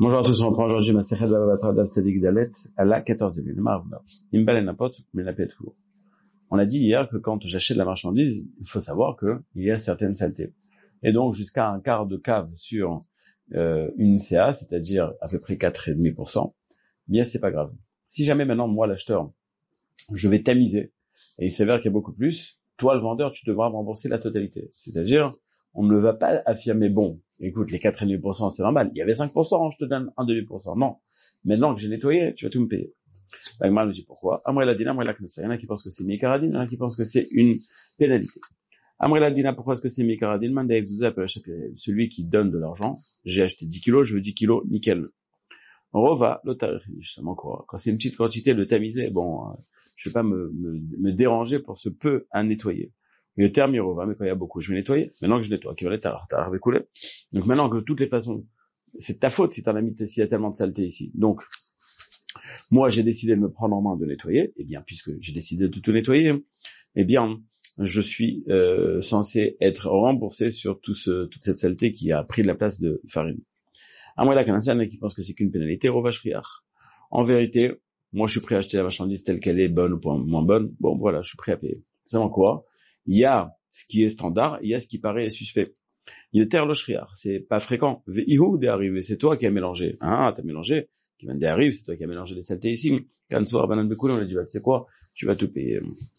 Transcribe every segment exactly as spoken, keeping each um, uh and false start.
Bonjour à tous, on reprend aujourd'hui ma Sechet Bava Batra Daf Tzadik Dalet à la quatorzième. Le Maravna. Imbal et Napot, mais la paix toujours. On a dit hier que quand j'achète la marchandise, il faut savoir qu'il y a certaines saletés. Et donc, jusqu'à un quart de cave sur euh, une C A, c'est-à-dire à peu près quatre virgule cinq pour cent, bien, c'est pas grave. Si jamais maintenant, moi, l'acheteur, je vais tamiser, et il s'avère qu'il y a beaucoup plus, toi, le vendeur, tu devras me rembourser la totalité. C'est-à-dire, on ne va pas affirmer, bon, écoute, les quatre virgule cinq pour cent, c'est normal. Il y avait cinq pour cent, je te donne un virgule deux pour cent. Non. Maintenant que j'ai nettoyé, tu vas tout me payer. L'Agmara nous dit pourquoi. Amré la dina, amré la knessa. Il y en a qui pensent que c'est mikaradine, il y en a qui pensent que c'est une pénalité. Amré la dina, pourquoi est-ce que c'est mikaradine? Mandaïf Zouza appelle celui qui donne de l'argent. J'ai acheté dix kilos, je veux dix kilos, nickel. Rova, l'otarif, justement quoi. Quand c'est une petite quantité de tamisé, bon, euh, je vais pas me, me, me déranger pour ce peu à nettoyer. Le terme Rova, mais quand il y a beaucoup, je vais nettoyer. Maintenant que je nettoie, qui va l'être, t'as coulé. Donc maintenant que de toutes les façons, c'est ta faute si t'en as mis, s'il y a tellement de saleté ici. Donc, moi, j'ai décidé de me prendre en main de nettoyer. Eh bien, puisque j'ai décidé de tout nettoyer, eh bien, je suis euh, censé être remboursé sur tout ce, toute cette saleté qui a pris de la place de farine. À moi, là, qu'un ancien qui pense que c'est qu'une pénalité, Rova Shriar. En vérité, moi, je suis prêt à acheter la marchandise telle qu'elle est, bonne ou moins bonne. Bon, voilà, je suis prêt à payer. C'est vraiment quoi? Il y a ce qui est standard, il y a ce qui paraît suspect. Il est terre le shriar, c'est pas fréquent. Ve'ihu d'arriver, c'est toi qui as mélangé. Ah, t'as mélangé. Qui vient d'arriver, c'est toi qui as mélangé les saletés ici. Quand soir banan bekoul, on a dit, bah, tu sais quoi? Tu vas tout payer.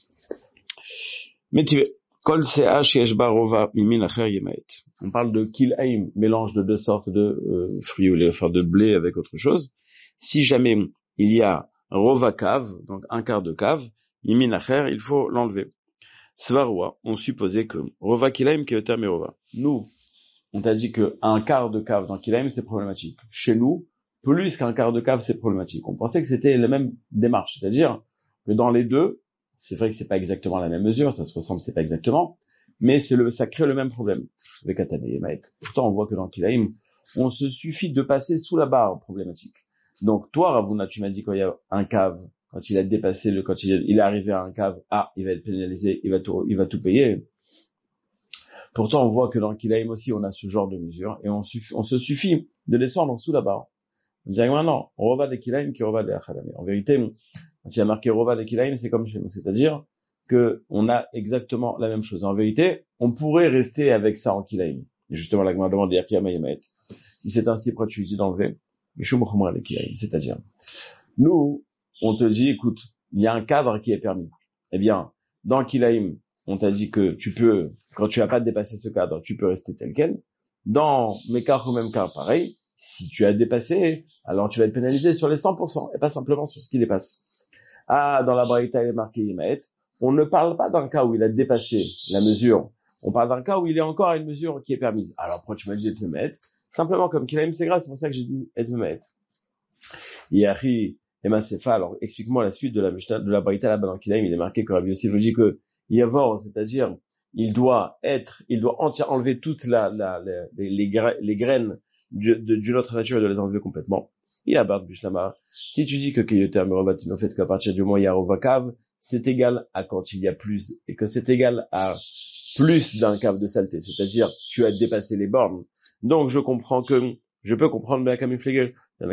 Mais tu veux, kol se'ach yeshba rova mimin acher yemaet. On parle de kil'aim, mélange de deux sortes de euh, fruits ou les faire de blé avec autre chose. Si jamais il y a rova cave, donc un quart de cave, mimin acher, il faut l'enlever. Svaroua, on supposait que Rova Kilaim qui est le terme Rova. Nous, on t'a dit que un quart de cave dans Kilaim, c'est problématique. Chez nous, plus qu'un quart de cave, c'est problématique. On pensait que c'était la même démarche. C'est-à-dire que dans les deux, c'est vrai que c'est pas exactement la même mesure, ça se ressemble, c'est pas exactement, mais c'est le, ça crée le même problème. Avec Atane et Maët. Pourtant, on voit que dans Kilaim, on se suffit de passer sous la barre problématique. Donc, toi, Ravuna, tu m'as dit qu'il y a un cave, quand il a dépassé le, quand il est, il est arrivé à un cave, ah, il va être pénalisé, il va tout, il va tout payer. Pourtant, on voit que dans Kilaim aussi, on a ce genre de mesure, et on, suff, on se suffit de descendre sous la barre. On dirait maintenant, Rova de Kilaim qui Rova de Achadame. En vérité, quand il y a marqué Rova de Kilaim, c'est comme chez nous. C'est-à-dire que on a exactement la même chose. En vérité, on pourrait rester avec ça en Kilaim. Et justement, la Gemara demande Yakiamaïmaet. Si c'est ainsi, pourquoi tu dis d'enlever? C'est-à-dire, nous, on te dit, écoute, il y a un cadre qui est permis. Eh bien, dans Kilaim, on t'a dit que tu peux, quand tu n'as pas dépassé ce cadre, tu peux rester tel quel. Dans Mekar ou même car, pareil, si tu as dépassé, alors tu vas être pénalisé sur les cent pour cent et pas simplement sur ce qui dépasse. Ah, dans la Braïta, il est marqué Yimaet. On ne parle pas d'un cas où il a dépassé la mesure. On parle d'un cas où il est encore à une mesure qui est permise. Alors, pourquoi tu m'as dit de me mettre? Simplement, comme Kilaim, c'est grave, c'est pour ça que j'ai dit de me mettre. Yahri, Emma Sefa, alors explique-moi la suite de la Mishnah, de la Braïta là-bas dans Kilaim, il est marqué que Rabbi Yossi nous dit que Yavor, c'est-à-dire, il doit être, il doit entièrement enlever toutes la, la, la, les, les, gra- les graines d'une autre nature et de les enlever complètement. Il a Bart Bishlama. Si tu dis que Keyoter Merovatin, au fait qu'à partir du moment où il y a Rovakav, c'est égal à quand il y a plus, et que c'est égal à plus d'un cave de saleté, c'est-à-dire, tu as dépassé les bornes. Donc, je comprends que, je peux comprendre Beakam Flegel. Ah,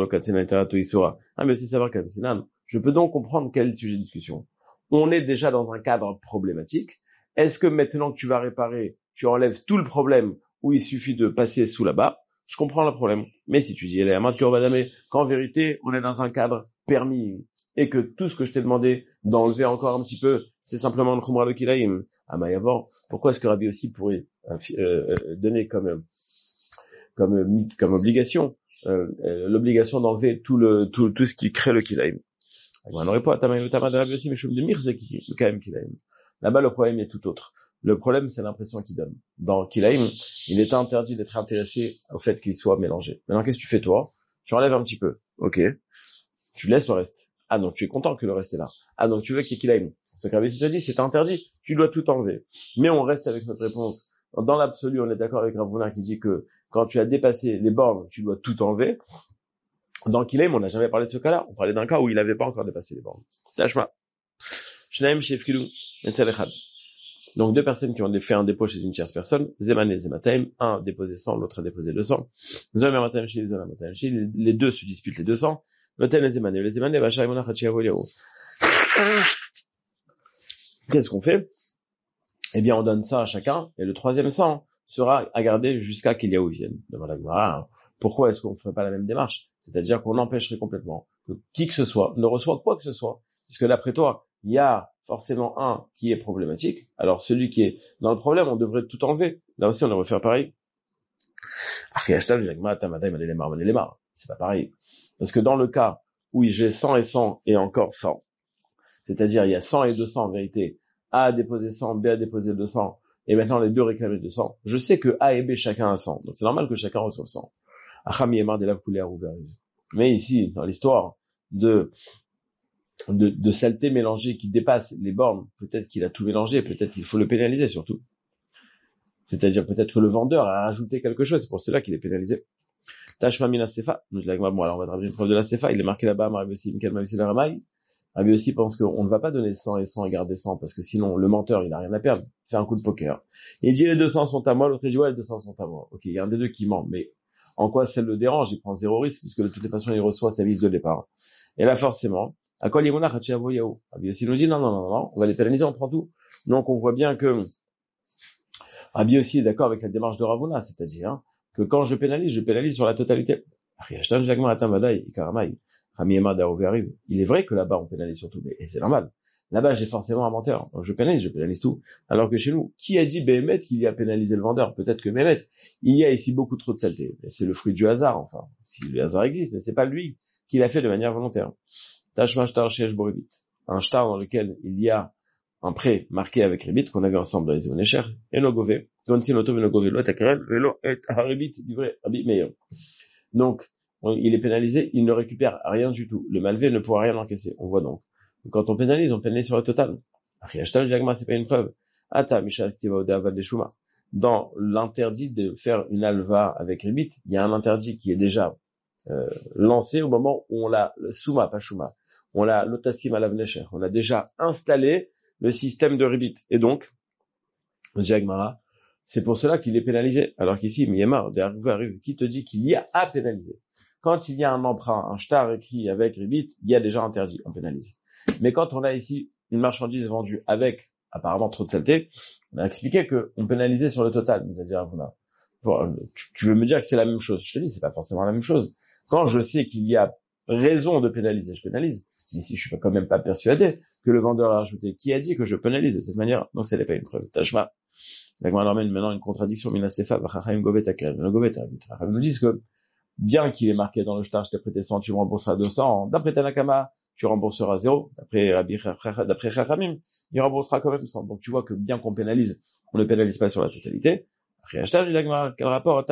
mais aussi savoir que c'est nan. Je peux donc comprendre quel est le sujet de discussion. On est déjà dans un cadre problématique. Est-ce que maintenant que tu vas réparer, tu enlèves tout le problème où il suffit de passer sous la barre? Je comprends le problème. Mais si tu dis, qu'en vérité, on est dans un cadre permis et que tout ce que je t'ai demandé d'enlever encore un petit peu, c'est simplement le khumra de kilaïm. Ah, Mayavor, pourquoi est-ce que Rabbi aussi pourrait euh, euh, donner comme, comme, comme obligation Euh, euh, l'obligation d'enlever tout le tout tout ce qui crée le kilaim. On n'aurait pas Tamaï Tama de Rabbi aussi, mais je me dis Mirzeki, le quand même kilaim. Là-bas, le problème est tout autre. Le problème, c'est l'impression qu'il donne. Dans kilaim, il est interdit d'être intéressé au fait qu'il soit mélangé. Maintenant, qu'est-ce que tu fais toi? Tu enlèves un petit peu, ok. Tu laisses le reste. Ah donc tu es content que le reste est là. Ah donc tu veux qu'il y ait kilaim. Ce que Rabbi te dit, c'est interdit. Tu dois tout enlever. Mais on reste avec notre réponse. Dans l'absolu, on est d'accord avec Ravuna qui dit que quand tu as dépassé les bornes, tu dois tout enlever. Dans Kilaim, on n'a jamais parlé de ce cas-là. On parlait d'un cas où il n'avait pas encore dépassé les bornes. Tashma. Shnaim Shefkilou, Netzelechad. Donc, deux personnes qui ont fait un dépôt chez une tierce personne, Zemane et Zemataim, un déposé cent, l'autre a déposé deux cents. Zemataim chez Zemataim chez, les deux se disputent les deux cents. L'autel et Zemane, les Zemane, Bachar, Imona, Hachiavo, Yao. Qu'est-ce qu'on fait? Eh bien, on donne ça à chacun, et le troisième cent sera à garder jusqu'à qu'il y a où vienne. Demande la Gemara, pourquoi est-ce qu'on ne ferait pas la même démarche? C'est-à-dire qu'on empêcherait complètement que qui que ce soit ne reçoive quoi que ce soit. Puisque d'après toi, il y a forcément un qui est problématique. Alors, celui qui est dans le problème, on devrait tout enlever. Là aussi, on devrait faire pareil. C'est pas pareil. Parce que dans le cas où j'ai cent et cent et encore cent, c'est-à-dire il y a cent et deux cents en vérité, A a déposé cent, B a déposé deux cents, et maintenant les deux réclament deux cents, je sais que A et B chacun a cent, donc c'est normal que chacun reçoive cent. Mais ici, dans l'histoire de, de, de saleté mélangée qui dépasse les bornes, peut-être qu'il a tout mélangé, peut-être qu'il faut le pénaliser surtout. C'est-à-dire peut-être que le vendeur a rajouté quelque chose, c'est pour cela qu'il est pénalisé. Tashma mina sefa, bon alors on va traduire une preuve de la sefa, il est marqué là-bas, Rabbi Yossi, Mikel Mavisi la Ramaï. Rabbi Yossi pense qu'on ne va pas donner cent et cent et garder cent, parce que sinon le menteur il n'a rien à perdre, fait un coup de poker. Il dit les deux cents sont à moi, l'autre dit ouais les deux cents sont à moi. Ok, il y a un des deux qui ment, mais en quoi ça le dérange? Il prend zéro risque, puisque de toutes les façons il reçoit sa mise de départ. Et là forcément, à quoi l'imona Hachiavo Yao? Rabbi Yossi nous dit non, non, non, non, on va les pénaliser, on prend tout. Donc on voit bien que Rabbi Yossi est d'accord avec la démarche de Ravuna, c'est-à-dire hein, que quand je pénalise, je pénalise sur la totalité. Il est vrai que là-bas on pénalise surtout, mais c'est normal. Là-bas j'ai forcément un menteur, donc je pénalise, je pénalise tout. Alors que chez nous, qui a dit Béhémet qu'il y a pénalisé le vendeur? Peut-être que Béhémet, il y a ici beaucoup trop de saleté. C'est le fruit du hasard, enfin, si le hasard existe, mais c'est pas lui qui l'a fait de manière volontaire. Tashma shtar shesh boribit, un shtar dans lequel il y a un prêt marqué avec ribit qu'on avait ensemble dans les Onesher, et no gove, gonsin oto no gove lo takrel, velo et haribit du vrai Rabbi Meir. Donc, il est pénalisé, il ne récupère rien du tout. Le malvé ne pourra rien encaisser. On voit donc. Quand on pénalise, on pénalise sur le total. C'est pas une preuve. Dans l'interdit de faire une alva avec ribit, il y a un interdit qui est déjà euh, lancé au moment où on l'a, souma, pas shuma, on l'a lotassim à l'avnecher. On a déjà installé le système de ribit. Et donc, Jagmara, c'est pour cela qu'il est pénalisé. Alors qu'ici, Miyamar, arrive, qui te dit qu'il y a à pénaliser? Quand il y a un emprunt, un shtar écrit avec ribit, il y a déjà interdit, on pénalise. Mais quand on a ici une marchandise vendue avec apparemment trop de saleté, on a expliqué qu'on pénalisait sur le total. C'est-à-dire, voilà, tu veux me dire que c'est la même chose? Je te dis, c'est pas forcément la même chose. Quand je sais qu'il y a raison de pénaliser, je pénalise. Mais si je suis quand même pas persuadé que le vendeur a ajouté, qui a dit que je pénalise de cette manière? Donc, ça n'est pas une preuve. Tashma. La Gemara emmène maintenant une contradiction. Minastefa, Vachachaim Govet Akrem. Le Govet Akrem nous disent que bien qu'il est marqué dans le shtar, je t'ai prêté cent, tu me rembourseras deux cents. D'après Tanakama, tu rembourseras zéro. D'après Rabbi, d'après Chachamim, il remboursera quand même cent. Donc tu vois que bien qu'on pénalise, on ne pénalise pas sur la totalité. Quel rapport?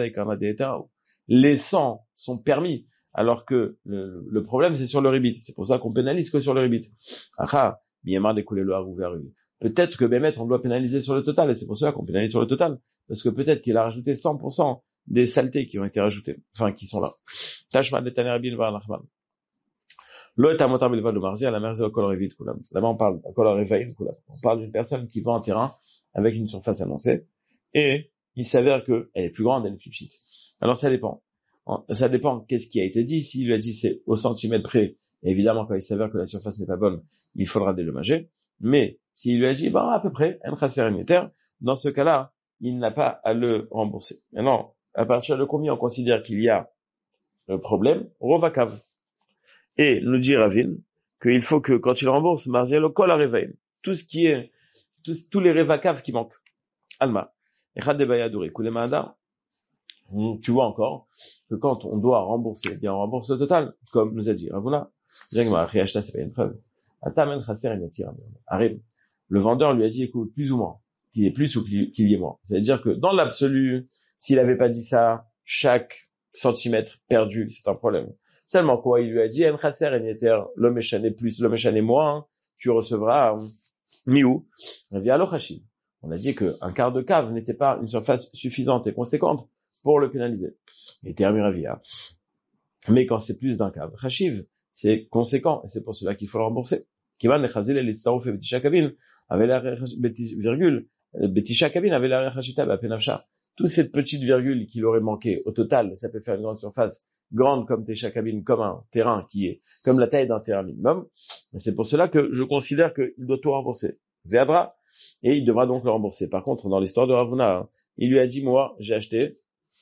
Les cent sont permis, alors que le, le problème c'est sur le ribit. C'est pour ça qu'on pénalise que sur le ribit. Aha, Miyamar découlé le harou vers lui. Peut-être que Bémet, on doit pénaliser sur le total, et c'est pour cela qu'on pénalise sur le total. Parce que peut-être qu'il a rajouté cent pour cent des saletés qui ont été rajoutées, enfin, qui sont là. Tashma de Tanerabin var Nachman. L'autre à Motar Bilva de Marzia, la Marzia au Kol Revit Kulam. Là-bas, on parle, au Kol Revaim Kulam. On parle d'une personne qui vend un terrain avec une surface annoncée, et il s'avère qu'elle est plus grande, elle est plus petite. Alors, ça dépend. Ça dépend qu'est-ce qui a été dit. S'il lui a dit c'est au centimètre près, évidemment, quand il s'avère que la surface n'est pas bonne, il faudra dédommager. Mais, s'il lui a dit, bah, à peu près, un chaser unitaire, dans ce cas-là, il n'a pas à le rembourser. Maintenant, à partir de combien on considère qu'il y a un problème? Rovakav. Et nous dit Ravine qu'il faut que, quand il rembourse, Marziel Kol Arevaim, tout ce qui est, tous, tous les Revakav qui manquent. Alma. Echad de Bayadouri, Kulemada. Tu vois encore que quand on doit rembourser, eh bien, on rembourse le total, comme nous a dit Ravuna. Jagma, Riachta, c'est pas une preuve. Atamen Chaser Inatir. Arrive. Le vendeur lui a dit, écoute, plus ou moins, qu'il y ait plus ou qu'il y ait moins. C'est-à-dire que, dans l'absolu, s'il avait pas dit ça, chaque centimètre perdu, c'est un problème. Seulement quoi, il lui a dit, Chaser Inatir, l'homme échané plus, l'homme échané moins, tu recevras, miou. Via l'Ochashim. On a dit qu'un quart de cave n'était pas une surface suffisante et conséquente pour le pénaliser. Et termiravia. Mais quand c'est plus d'un cave, Chachiv, c'est conséquent, et c'est pour cela qu'il faut le rembourser. Kivan le chazil et l'istaruf et b'tisha kavil. avait la virgule, Betisha Kabin avait la Rechachita, Bapenafsha. Toute cette petite virgule qu'il aurait manqué, au total, ça peut faire une grande surface, grande comme Tesha Kabin, comme un terrain qui est, comme la taille d'un terrain minimum. C'est pour cela que je considère qu'il doit tout rembourser. Véadra, et il devra donc le rembourser. Par contre, dans l'histoire de Ravuna, hein, il lui a dit, moi, j'ai acheté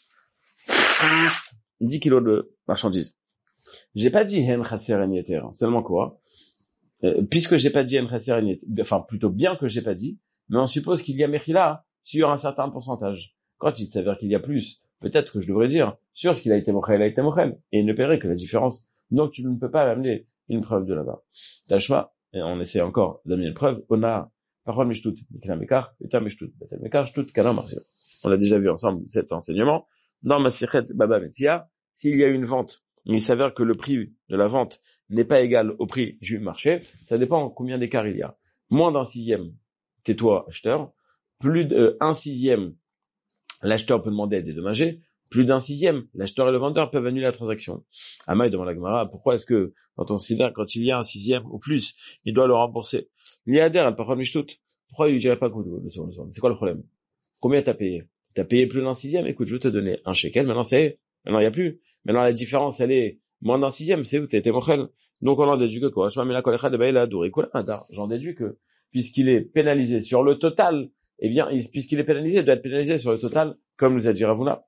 dix kilos de marchandises. J'ai pas dit Hen Chaser En Yeter, seulement quoi? Euh, puisque j'ai pas dit Hen Chaser En Yeter, enfin, plutôt bien que j'ai pas dit, mais on suppose qu'il y a Mechila sur un certain pourcentage. Quand il s'avère qu'il y a plus, peut-être que je devrais dire, sur ce qu'il a été mochel, il a été mochel, et il ne paierait que la différence. Donc tu ne peux pas amener une preuve de là-bas. Tashma, et on essaie encore d'amener une preuve, on a parole mishtout, nikla mekar, eta mishtout, betel mekar, shtout, kana marcio. On l'a déjà vu ensemble, cet enseignement. Dans Masechet Baba Metzia, s'il y a une vente, il s'avère que le prix de la vente n'est pas égal au prix du marché, ça dépend combien d'écart il y a. Moins d'un sixième, tais-toi, acheteur. Plus d'un sixième, l'acheteur peut demander à être dédommagé. Plus d'un sixième, l'acheteur et le vendeur peuvent annuler la transaction. Amaï demande à la Gemara, pourquoi est-ce que, quand on considère, quand il y a un sixième ou plus, il doit le rembourser? L'Iader, elle parle mishtout. Pourquoi il lui dirait pas que c'est quoi le problème? Combien t'as payé? T'as payé plus d'un sixième? Écoute, je vais te donner un shekel, maintenant c'est, maintenant il n'y a plus. Maintenant la différence, elle est moins d'un sixième, c'est où t'as été mochel. Donc on en déduit que quoi? J'en déduis que, puisqu'il est pénalisé sur le total, eh bien, puisqu'il est pénalisé, il doit être pénalisé sur le total, comme nous a dit Ravuna.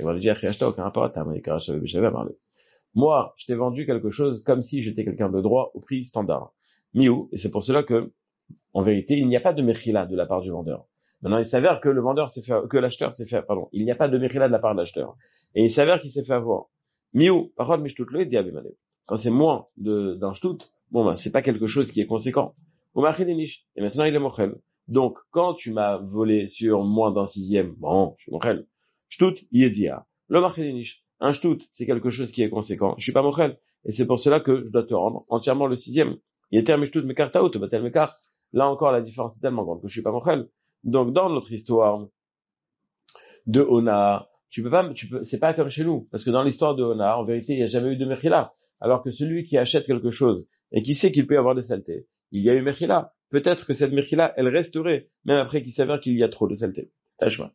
Moi, je t'ai vendu quelque chose comme si j'étais quelqu'un de droit au prix standard. Miou, et c'est pour cela que, en vérité, il n'y a pas de mechila de la part du vendeur. Maintenant, il s'avère que le vendeur s'est fait, que l'acheteur s'est fait, pardon, il n'y a pas de mechila de la part de l'acheteur. Et il s'avère qu'il s'est fait avoir. Miou, par contre, mishtout le diabémané. Quand c'est moins de, d'un shtout, bon, ben, c'est pas quelque chose qui est conséquent. Et maintenant, il est mochel. Donc, quand tu m'as volé sur moins d'un sixième, bon, je suis mochel. Shtout, yedia. Le marchelinish. Un shtout, c'est quelque chose qui est conséquent. Je suis pas mochel. Et c'est pour cela que je dois te rendre entièrement le sixième. Yeter mishtout mekar taout, batel mekar. Là encore, la différence est tellement grande que je suis pas mochel. Donc, dans notre histoire de Ona, tu peux pas, tu peux, c'est pas comme chez nous. Parce que dans l'histoire de Ona, en vérité, il n'y a jamais eu de mechila. Alors que celui qui achète quelque chose et qui sait qu'il peut y avoir des saletés, il y a eu mechila. Peut-être que cette mechila, elle resterait, même après qu'il s'avère qu'il y a trop de saleté. Tâche-moi.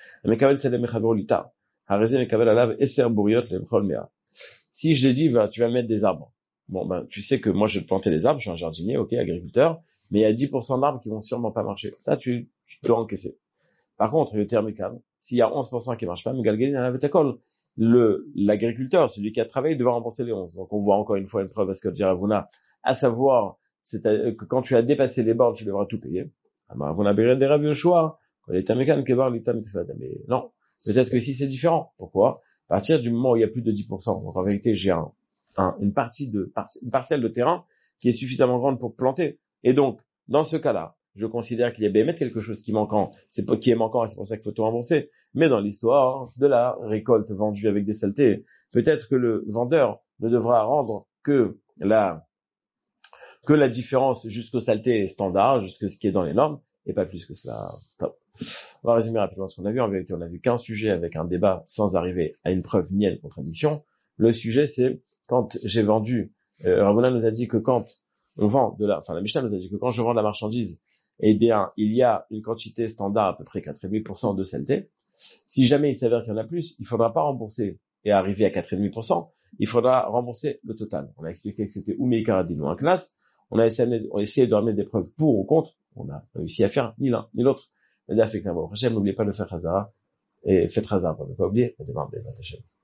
Si je l'ai dit, bah, tu vas mettre des arbres. Bon, ben, tu sais que moi, je vais planter des arbres, je suis un jardinier, ok, agriculteur, mais il y a dix pour cent d'arbres qui vont sûrement pas marcher. Ça, tu, tu dois encaisser. Par contre, le terme calme, s'il y a onze pour cent qui marchent pas, le, l'agriculteur, celui qui a travaillé, devra rembourser les onze. Donc, on voit encore une fois une preuve parce que Ravuna, à savoir, c'est que quand tu as dépassé les bornes, tu devras tout payer. Ravuna béret des Rav Yoshua, les Tamekan, Kebar, les Tam, mais non. Peut-être que ici, c'est différent. Pourquoi? À partir du moment où il y a plus de dix pour cent. Donc, en vérité, j'ai un, un, une partie de, une parcelle de terrain qui est suffisamment grande pour planter. Et donc, dans ce cas-là, je considère qu'il y a bien quelque chose qui est manquant, c'est pas, qui est manquant et c'est pour ça qu'il faut tout rembourser. Mais dans l'histoire de la récolte vendue avec des saletés, peut-être que le vendeur ne devra rendre que la, que la différence jusqu'aux saletés standards, jusqu'à ce qui est dans les normes, et pas plus que cela. Top. On va résumer rapidement ce qu'on a vu. En vérité, on a vu qu'un sujet avec un débat sans arriver à une preuve ni à une contradiction. Le sujet, c'est quand j'ai vendu, euh, Ravuna nous a dit que quand on vend de la, enfin la Mishnah nous a dit que quand je vends de la marchandise, eh bien, il y a une quantité standard à peu près quatre virgule cinq pour cent de saleté. Si jamais il s'avère qu'il y en a plus, il faudra pas rembourser et arriver à quatre virgule cinq pour cent. Il faudra rembourser le total. On a expliqué que c'était Oumei Karadin ou un classe. On a essayé, on a essayé de ramener des preuves pour ou contre. On a réussi à faire ni l'un ni l'autre. N'oubliez pas de faire Hazara et faites Hazara pour ne pas oublier.